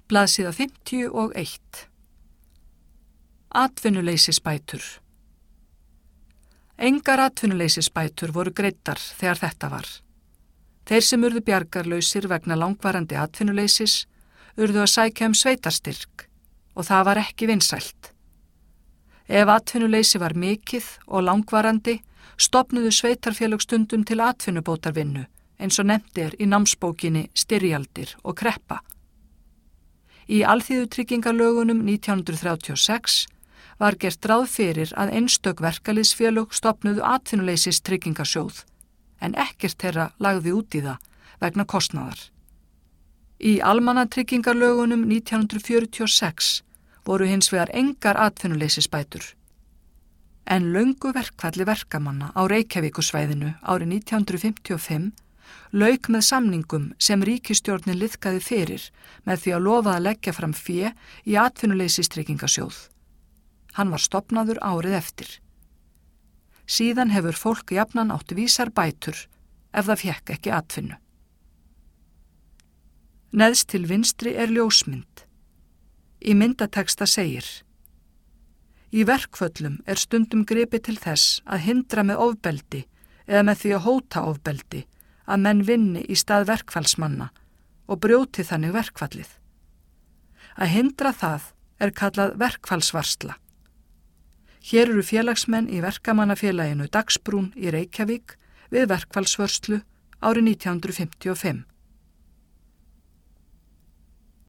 Blaðsíða 51. Atvinnuleysisbætur. Engar atvinnuleysisbætur voru greiddar þegar þetta var. Þeir sem urðu bjargarlausir vegna langvarandi atvinnuleysis urðu að sækja sveitarstyrk og það var ekki vinsælt. Ef atvinnuleysi var mikið og langvarandi, stofnuðu sveitarfélög stundum til atvinnubótarvinnu, eins og nefnt í námsbókinni Styrjaldir og kreppa. Í Alþýðutryggingalögunum 1936 var gert ráð fyrir að einstök verkalýðsfélög stofnuðu atvinnuleysistryggingasjóð, en ekkert þeirra lagði út í það vegna kostnaðar. Í Almannatryggingalögunum 1946 voru hins vegar engar atvinnuleysisbætur. En löngu verkfalli verkamanna á Reykjavíkursvæðinu árið 1955 lauk með samningum sem ríkisstjórnin liðkaði fyrir með því að lofa að leggja fram fé í atvinnuleysistryggingasjóð. Hann var stofnaður árið eftir. Síðan hefur fólk jafnan átt vísar bætur ef það fékk ekki atvinnu. Neðst til vinstri ljósmynd. Í myndateksta segir: Í verkföllum stundum gripið til þess að hindra með ofbeldi eða með því að hóta ofbeldi að menn vinni í stað verkfallsmanna og brjóti þannig verkfallið. Að hindra það kallað verkfallsvarsla. Hér eru félagsmenn í verkamannafélaginu Dagsbrún í Reykjavík við verkfallsvörslu árið 1955.